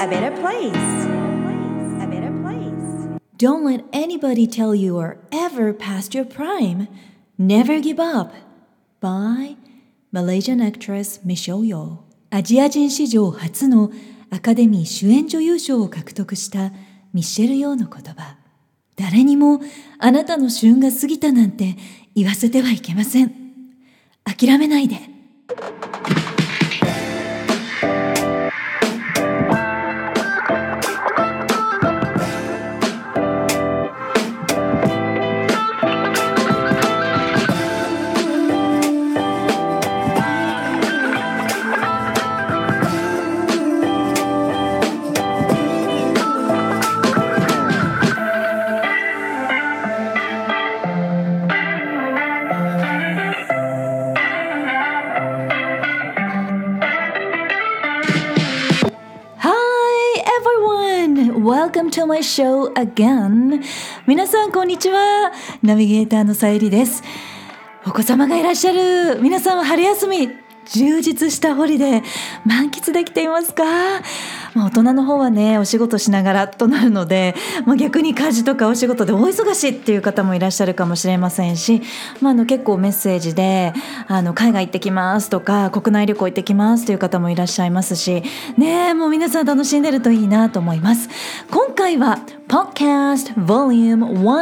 better place. A better place. Don't let anybody tell you you're ever past your prime. Never give up. By Malaysian actress Michelle Yeoh。アジア人史上初のアカデミー主演女優賞を獲得したミシェル・ヨーの言葉。誰にもあなたの旬が過ぎたなんて言わせてはいけません。諦めないで。Welcome to my show again. 皆さんこんにちは。ナビゲーターのさゆりです。お子様がいらっしゃる皆さんは春休み充実したホリデー満喫できていますか？大人の方はねお仕事しながらとなるので、逆に家事とかお仕事で大忙しいっていう方もいらっしゃるかもしれませんし、結構メッセージで海外行ってきますとか国内旅行行ってきますという方もいらっしゃいますしね、もう皆さん楽しんでるといいなと思います。今回はPodcast Volume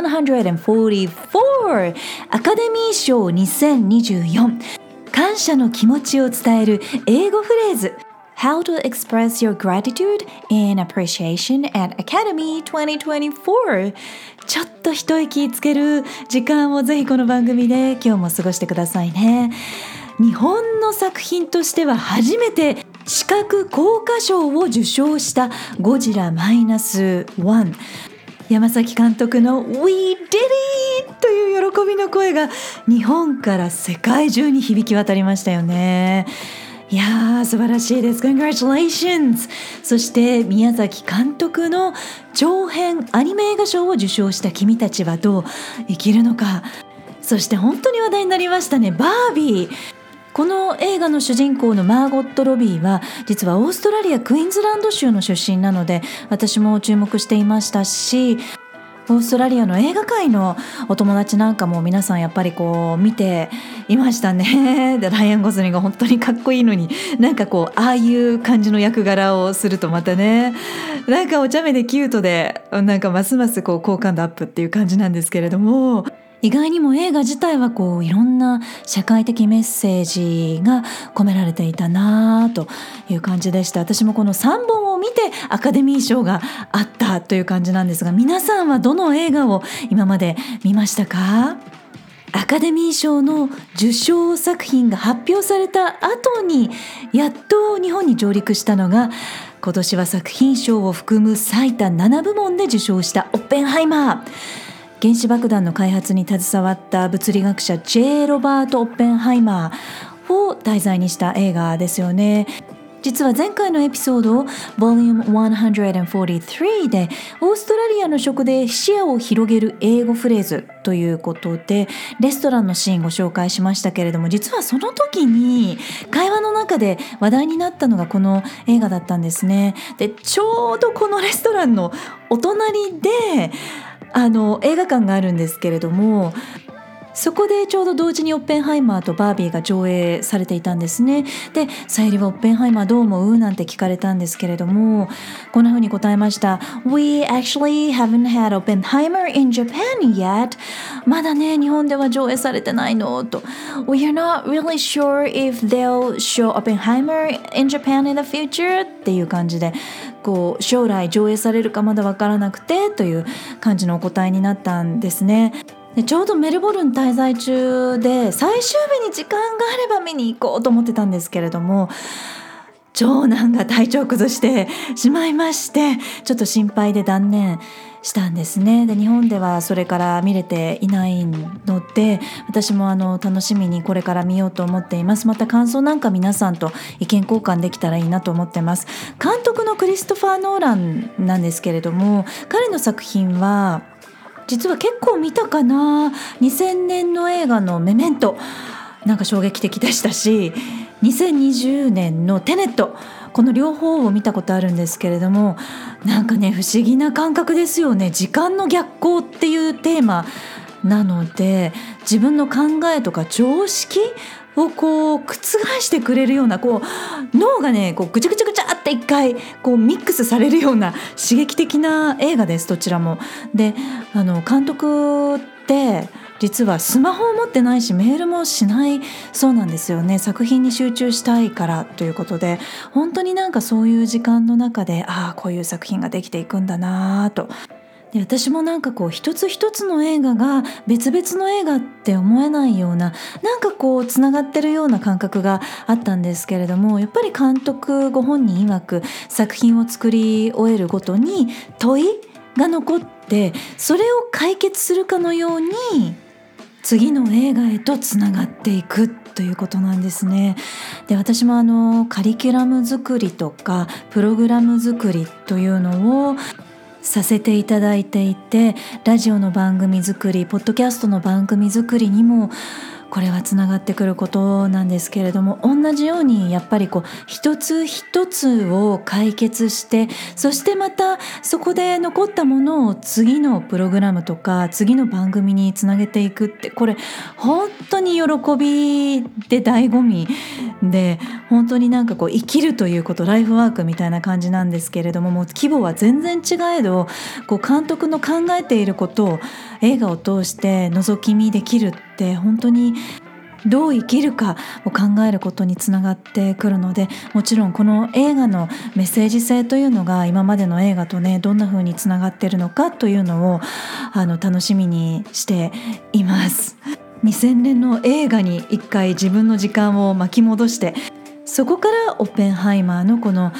144アカデミー賞2024感謝の気持ちを伝える英語フレーズ How to express your gratitude and appreciation at Academy 2024 ちょっと一息つける時間をぜひこの番組で今日も過ごしてくださいね。日本の作品としては初めて視覚効果賞を受賞したゴジラ -1山崎監督の We did it! という喜びの声が日本から世界中に響き渡りましたよね。いやー素晴らしいです。 Congratulations! そして宮崎監督の長編アニメ映画賞を受賞した君たちはどう生きるのか。そして本当に話題になりましたね、バービー。この映画の主人公のマーゴット・ロビーは実はオーストラリア・クイーンズランド州の出身なので私も注目していましたし、オーストラリアの映画界のお友達なんかも皆さんやっぱり見ていましたね。でライアン・ゴズリングが本当にかっこいいのにああいう感じの役柄をするとまたねお茶目でキュートでますます好感度アップっていう感じなんですけれども、意外にも映画自体はいろんな社会的メッセージが込められていたなという感じでした。私もこの3本を見てアカデミー賞があったという感じなんですが、皆さんはどの映画を今まで見ましたか？アカデミー賞の受賞作品が発表された後にやっと日本に上陸したのが今年は作品賞を含む最多7部門で受賞したオッペンハイマー。原子爆弾の開発に携わった物理学者 J. ロバート・オッペンハイマーを題材にした映画ですよね。実は前回のエピソード Volume 143でオーストラリアの食で視野を広げる英語フレーズということでレストランのシーンをご紹介しましたけれども、実はその時に会話の中で話題になったのがこの映画だったんですね。でちょうどこのレストランのお隣で映画館があるんですけれども、そこでちょうど同時にオッペンハイマーとバービーが上映されていたんですね。で、さゆりはオッペンハイマーどう思う？なんて聞かれたんですけれども、こんな風に答えました。We actually haven't had Oppenheimer in Japan yet. まだね、日本では上映されてないのと。We are not really sure if they'll show Oppenheimer in Japan in the future っていう感じで、将来上映されるかまだわからなくてという感じのお答えになったんですね。でちょうどメルボルン滞在中で最終日に時間があれば見に行こうと思ってたんですけれども、長男が体調崩してしまいましてちょっと心配で断念したんですね。で日本ではそれから見れていないので私も楽しみにこれから見ようと思っています。また感想なんか皆さんと意見交換できたらいいなと思ってます。監督のクリストファー・ノーランなんですけれども、彼の作品は実は結構見たかな。2000年の映画のメメント衝撃的でしたし、 2020年のテネット、この両方を見たことあるんですけれども、なんかね不思議な感覚ですよね。時間の逆行っていうテーマなので、自分の考えとか常識をこう覆してくれるような、こう脳がねこうぐちゃぐちゃぐちゃって一回こうミックスされるような刺激的な映画です、どちらも。で監督って実はスマホを持ってないしメールもしないそうなんですよね。作品に集中したいからということで、本当になんかそういう時間の中でこういう作品ができていくんだなと。で私もなんかこう一つ一つの映画が別々の映画って思えないような、なんかこうつながってるような感覚があったんですけれども、やっぱり監督ご本人曰く作品を作り終えるごとに問いが残って、それを解決するかのように次の映画へとつながっていくということなんですね。で私もカリキュラム作りとかプログラム作りというのをさせていただいていて、ラジオの番組作り、ポッドキャストの番組作りにもこれはつながってくることなんですけれども、同じようにやっぱりこう一つ一つを解決して、そしてまたそこで残ったものを次のプログラムとか次の番組につなげていくって、これ本当に喜びで醍醐味で、本当になんかこう生きるということ、ライフワークみたいな感じなんですけれども、もう規模は全然違えど、こう監督の考えていることを映画を通して覗き見できるって、本当にどう生きるかを考えることにつながってくるので、もちろんこの映画のメッセージ性というのが今までの映画とねどんな風につながっているのかというのを楽しみにしています。2000年の映画に一回自分の時間を巻き戻して、そこからオッペンハイマーのこの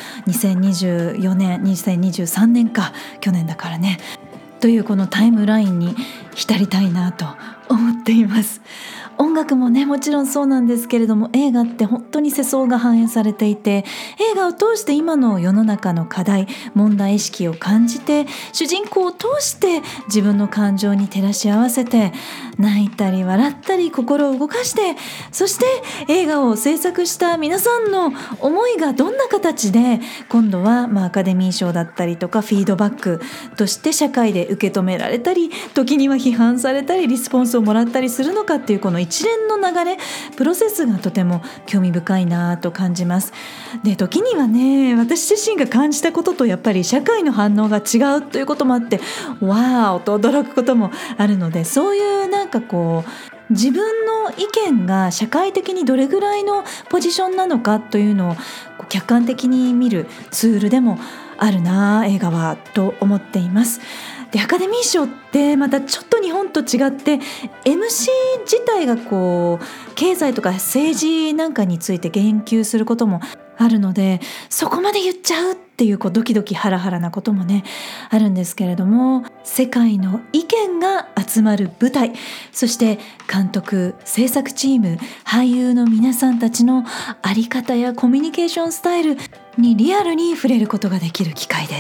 2024年2023年か、去年だからねというこのタイムラインに浸りたいなと思っています。音楽もねもちろんそうなんですけれども、映画って本当に世相が反映されていて、映画を通して今の世の中の課題問題意識を感じて、主人公を通して自分の感情に照らし合わせて、泣いたり笑ったり心を動かして、そして映画を制作した皆さんの思いがどんな形で今度はアカデミー賞だったりとかフィードバックとして社会で受け止められたり、時には批判されたりリスポンスをもらったりするのかっていう、この一連の流れプロセスがとても興味深いなと感じます。で時にはね、私自身が感じたこととやっぱり社会の反応が違うということもあって、わーと驚くこともあるので、そういうなんかこう自分の意見が社会的にどれぐらいのポジションなのかというのを客観的に見るツールでもあるな映画はと思っています。でアカデミー賞ってまたちょっと日本と違って MC 自体がこう経済とか政治なんかについて言及することもあるので、そこまで言っちゃうっていうドキドキハラハラなこともねあるんですけれども、世界の意見が集まる舞台、そして監督制作チーム俳優の皆さんたちのあり方やコミュニケーションスタイルにリアルに触れることができる機会です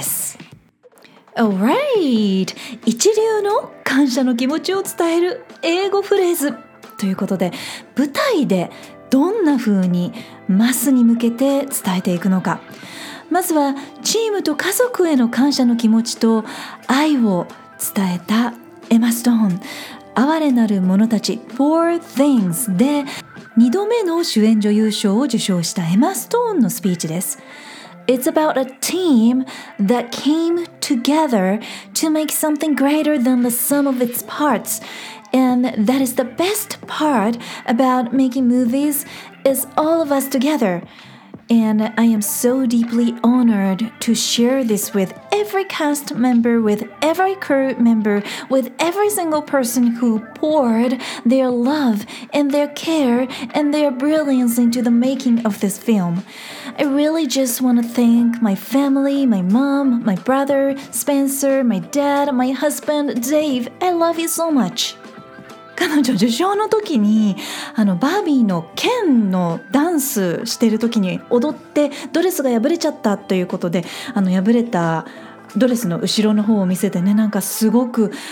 。Alright! 一流の感謝の気持ちを伝える英語フレーズということで、舞台でどんな風にマスに向けて伝えていくのか。まずはチームと家族への感謝の気持ちと愛を伝えたエマ・ストーン、哀れなる者たち Poor Things で2度目の主演女優賞を受賞したエマ・ストーンのスピーチです。It's about a team that came together to make something greater than the sum of its parts. And that is the best part about making movies is all of us together. And I am so deeply honored to share this with every cast member, with every crew member, with every single person who poured their love and their care and their brilliance into the making of this film. I really just want to thank my family, my mom, my brother, Spencer, my dad, my husband, Dave. I love you so much.彼女受賞の時にバービーのケンのダンスしてる時に踊ってドレスが破れちゃったということで、破れたドレスの後ろの方を見せてね、なんかすごく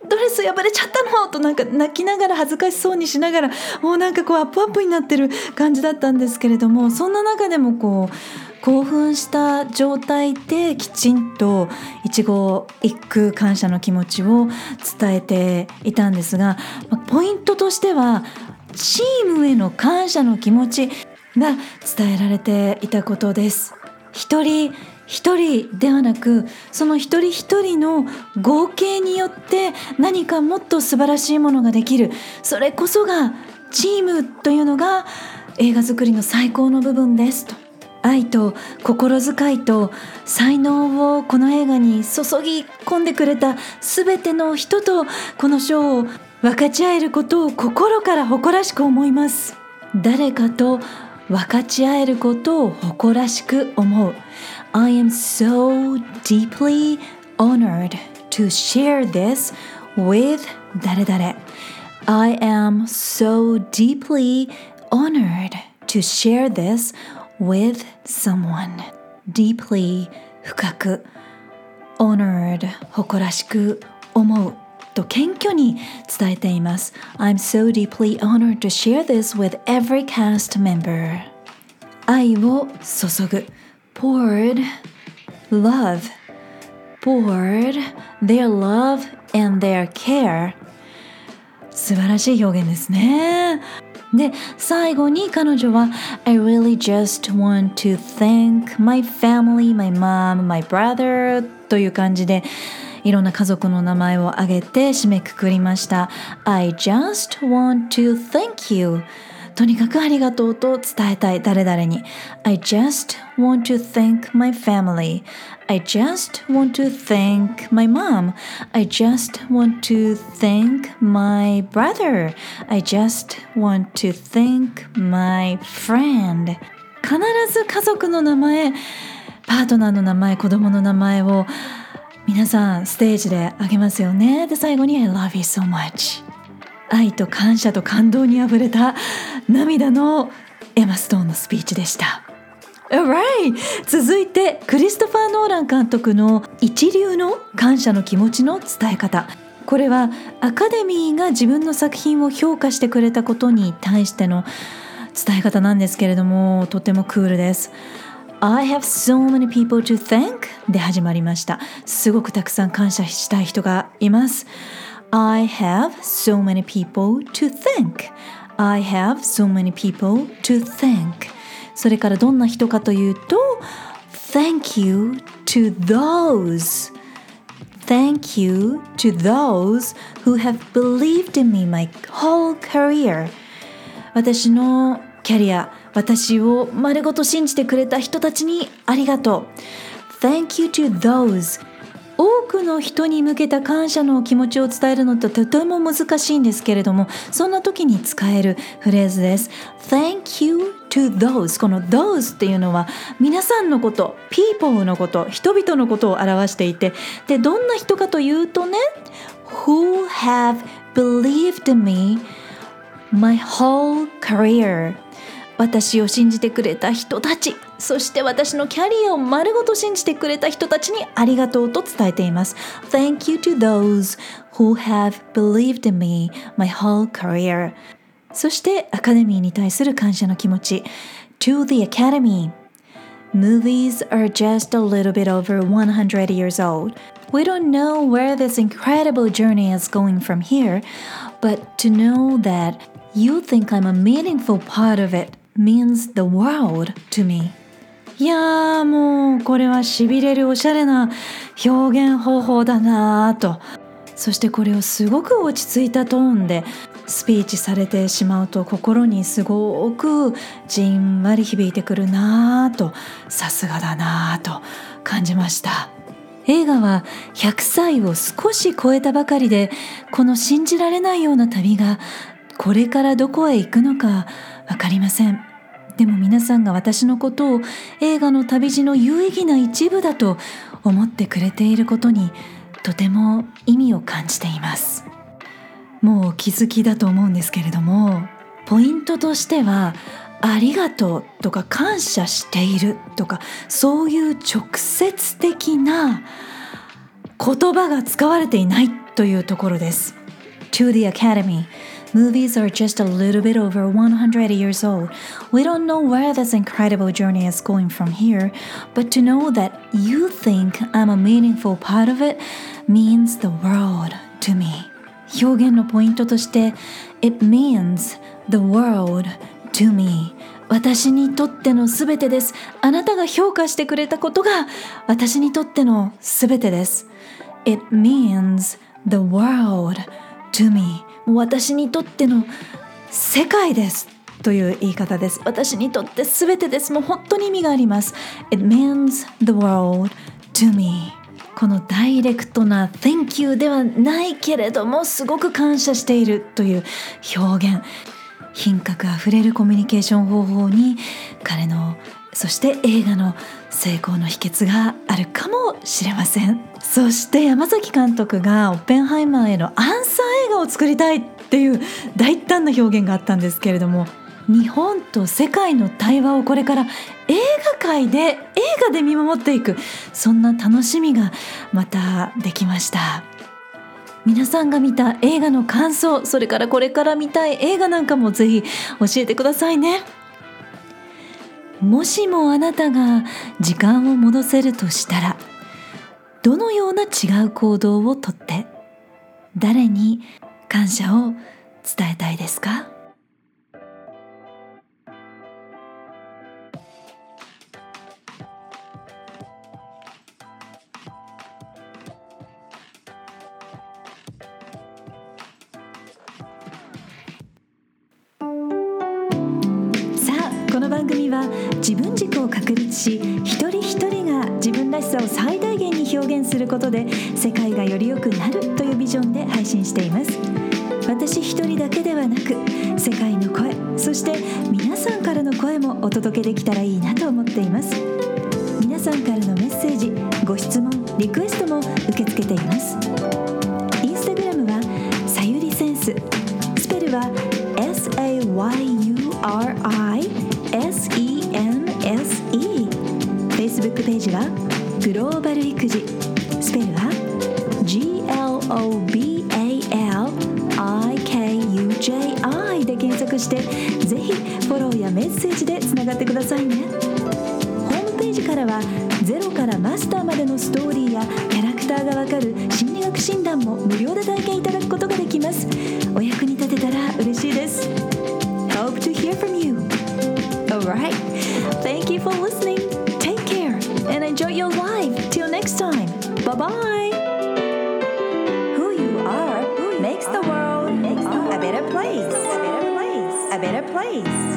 ドレス破れちゃったのとなんか泣きながら恥ずかしそうにしながらもうなんかこうアップアップになってる感じだったんですけれども、そんな中でもこう興奮した状態できちんと一期一句感謝の気持ちを伝えていたんですが、ポイントとしてはチームへの感謝の気持ちが伝えられていたことです。一人一人ではなく、その一人一人の合計によって何かもっと素晴らしいものができる、それこそがチームというのが映画作りの最高の部分ですと。愛と心遣いと才能をこの映画に注ぎ込んでくれた全ての人とこの賞を分かち合えることを心から誇らしく思います。誰かと分かち合えることを誇らしく思う。I am so deeply honored to share this with 誰々。I am so deeply honored to share this with someone. Deeply 深く honored 誇らしく思うと謙虚に伝えています。I'm so deeply honored to share this with every cast member. 愛を注ぐ poured love poured their love and their care 素晴らしい表現ですね。で、最後に彼女は I really just want to thank my family, my mom, my brother という感じでいろんな家族の名前を挙げて締めくくりました。I just want to thank you とにかくありがとうと伝えたい誰々に。I just want to thank my family. I just want to thank my mom. I just want to thank my brother. I just want to thank my friend. 必ず家族の名前、パートナーの名前、子供の名前を皆さんステージで挙げますよね。で、最後に I love you so much。愛と感謝と感動にあふれた涙のエマ・ストーンのスピーチでした。Alright! 続いてクリストファー・ノーラン監督の一流の感謝の気持ちの伝え方。これはアカデミーが自分の作品を評価してくれたことに対しての伝え方なんですけれども、とてもクールです。I have so many people to thank で始まりました。すごくたくさん感謝したい人がいます。I have so many people to thank. I have so many people to thank. それからどんな人かというと Thank you to those. Thank you to those who have believed in me my whole career. 私のキャリア、私を丸ごと信じてくれた人たちにありがとう。Thank you to those.多くの人に向けた感謝の気持ちを伝えるのってとても難しいんですけれども、そんな時に使えるフレーズです。Thank you to those。 この those っていうのは皆さんのこと、people のこと、人々のことを表していて、で、どんな人かというとね、Who have believed in me my whole career。私を信じてくれた人たち、そして私のキャリアを丸ごと信じてくれた人たちにありがとうと伝えています。Thank you to those who have believed in me my whole career。 そしてアカデミーに対する感謝の気持ち。To the Academy. Movies are just a little bit over 100 years old. We don't know where this incredible journey is going from here, but to know that you think I'm a meaningful part of it means the world to me。 いやー、もうこれは痺れるおしゃれな表現方法だなと。そしてこれをすごく落ち着いたトーンでスピーチされてしまうと心にすごくじんわり響いてくるなと、さすがだなと感じました。映画は100歳を少し超えたばかりで、この信じられないような旅がこれからどこへ行くのかわかりません。でも皆さんが私のことを映画の旅路の有意義な一部だと思ってくれていることにとても意味を感じています。もうお気づきだと思うんですけれども、ポイントとしてはありがとうとか感謝しているとか、そういう直接的な言葉が使われていないというところです。To the Academy. Movies are just a little bit over 100 years old. We don't know where this incredible journey is going from here, but to know that you think I'm a meaningful part of it means the world to me. 表現のポイントとして It means the world to me. 私にとってのすべてです。あなたが評価してくれたことが私にとってのすべてです。It means the world to me. 私にとっての世界ですという言い方です。私にとってすべてです。もう本当に意味があります。It means the world to me. このダイレクトな Thank you ではないけれどもすごく感謝しているという表現、品格あふれるコミュニケーション方法に彼のそして映画の成功の秘訣があるかもしれません。そして山崎監督がオッペンハイマーへのアンサー映画を作りたいっていう大胆な表現があったんですけれども、日本と世界の対話をこれから映画界で映画で見守っていく、そんな楽しみがまたできました。皆さんが見た映画の感想、それからこれから見たい映画なんかもぜひ教えてくださいね。もしもあなたが時間を戻せるとしたら、どのような違う行動をとって誰に感謝を伝えたいですか？この番組は自分軸を確立し、一人一人が自分らしさを最大限に表現することで世界がより良くなるというビジョンで配信しています。私一人だけではなく世界の声、そして皆さんからの声もお届けできたらいいなと思っています。皆さんからのメッセージ、ご質問、リクエストも受け付けています。インスタグラムはさゆりセンス、スペルは SAYURISENSE。 Facebook ページはグローバル育児、スペルは GLOBALIKUJI で検索して、ぜひフォローやメッセージでつながってくださいね。ホームページからはゼロからマスターまでのストーリーやキャラクターがわかる心理学診断も無料で体験いただくことができます。お役に立てたら嬉しいです。 Hope to hear from you. Alright, thank you for listening. Take care and enjoy your life. Till next time. Bye bye. Who you are makes the world a better place. A better place.